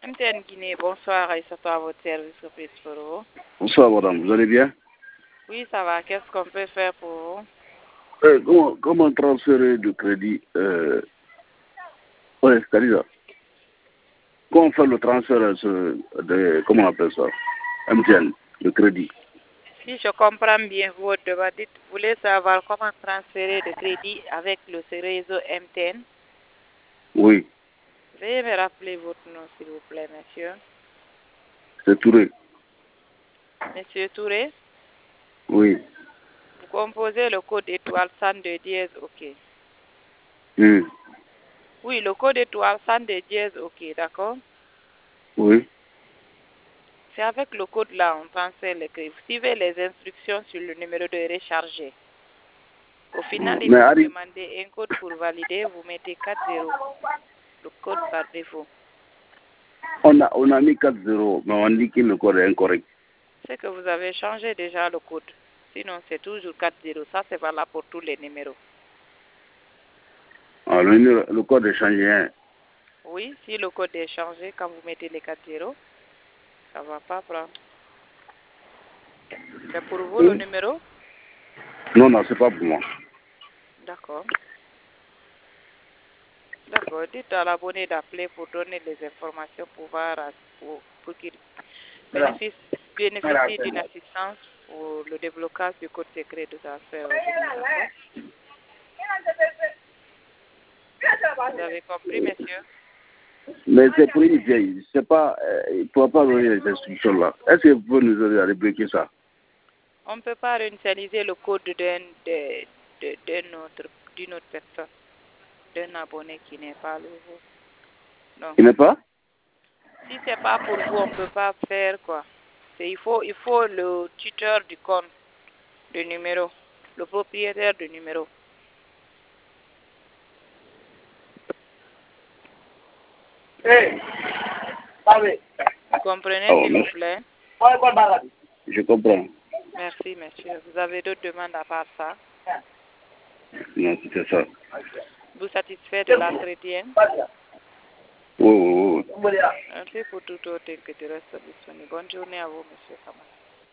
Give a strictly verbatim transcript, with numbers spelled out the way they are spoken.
M T N Guinée, bonsoir, et surtout à votre service, Office pour vous. Bonsoir, madame, vous allez bien? Oui, ça va. Qu'est-ce qu'on peut faire pour vous? Euh, comment, comment transférer du crédit euh... Oui, c'est-à-dire, comment faire le transfert de, comment on appelle ça, M T N, le crédit? Si je comprends bien votre demande, vous voulez savoir comment transférer de crédit avec le réseau M T N? Oui. Veuillez me rappeler votre nom, s'il vous plaît, monsieur. C'est Touré. Monsieur Touré? Oui. Vous composez le code étoile cent deux dièse, OK. Oui. Oui, le code étoile cent deux dièse, OK, d'accord? Oui. C'est avec le code là, on transfère le crédit. Vous suivez les instructions sur le numéro de recharger. Au final, il Mais va vous Harry, demander un code pour valider. Vous mettez quatre zéro, le code par défaut. on a, on a mis quatre zéro, mais on dit que le code est incorrect. C'est que vous avez changé déjà le code. Sinon, c'est toujours quatre zéro. Ça, c'est valable pour tous les numéros. Ah, le, numéro- le code est changé. Hein. Oui, si le code est changé, quand vous mettez les quatre zéro, ça ne va pas prendre. C'est pour vous le numéro? Non, non, c'est pas pour moi. D'accord. D'accord. Dites à l'abonné d'appeler pour donner les informations pour, voir, pour, pour qu'il bénéficie, bénéficie d'une assistance pour le déblocage du code secret de transfert aujourd'hui. D'accord? Vous avez compris, monsieur? Mais c'est pour une vieille. C'est pas, euh, il ne pourra pas donner les instructions là. Est-ce que vous pouvez nous aider à débloquer ça? On ne peut pas réinitialiser le code d'un de, de, de autre, d'une autre personne, d'un abonné qui n'est pas le vôtre. Non. Il n'est pas? Si ce n'est pas pour vous, on ne peut pas faire quoi. Il faut, il faut le tuteur du compte, du numéro, le propriétaire du numéro. Hey, Vous comprenez, oh, s'il vous merci. plaît? Je comprends. Merci, monsieur. Vous avez d'autres demandes à part ça? Non, c'était ça. Vous satisfait de l'entretien? Oui, oui, oui. Merci pour tout autre que tu restes disponible. Bonne journée à vous, monsieur Kamara.